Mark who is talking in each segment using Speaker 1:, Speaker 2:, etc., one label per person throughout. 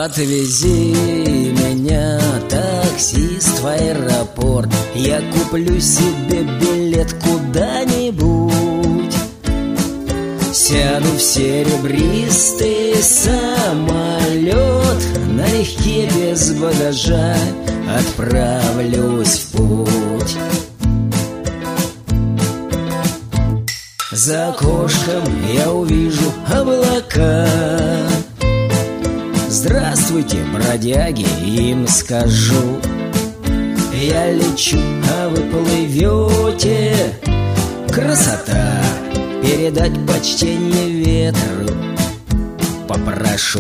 Speaker 1: Отвези меня, таксист, в аэропорт. Я куплю себе билет куда-нибудь. Сяду в серебристый самолет, налегке без багажа отправлюсь в путь. За окошком я увижу облака. Здравствуйте, бродяги, им скажу. Я лечу, а вы плывете. Красота! Передать почтение ветру попрошу.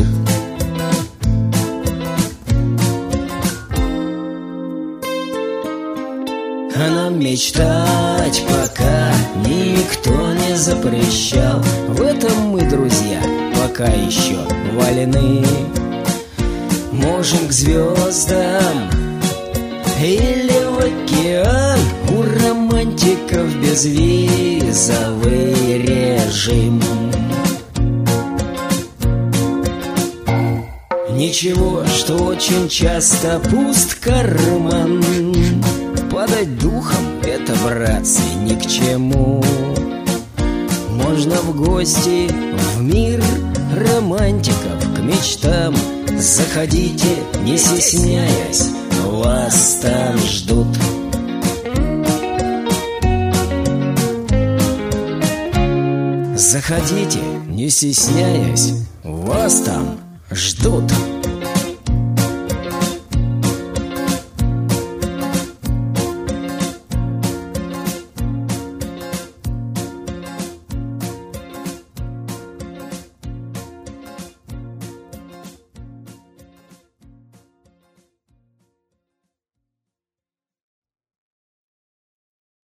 Speaker 1: А нам мечтать пока никто не запрещал. В этом мы, друзья, пока еще вольны. Можем к звездам или в океан. У романтиков безвизовый режим. Ничего, что очень часто пуст карман. Падать духом — это, братцы, ни к чему. Можно в гости в мир романтиков, к мечтам заходите, не стесняясь, вас там ждут. Заходите, не стесняясь, вас там ждут.